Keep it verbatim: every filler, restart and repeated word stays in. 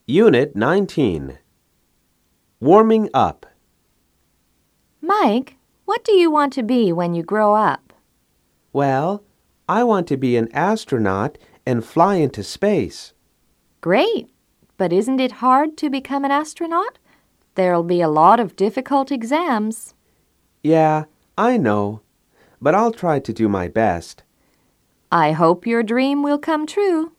Unit nineteen. Warming up. Mike, what do you want to be when you grow up? Well, I want to be an astronaut and fly into space. Great, but isn't it hard to become an astronaut? There'll be a lot of difficult exams. Yeah, I know, but I'll try to do my best. I hope your dream will come true.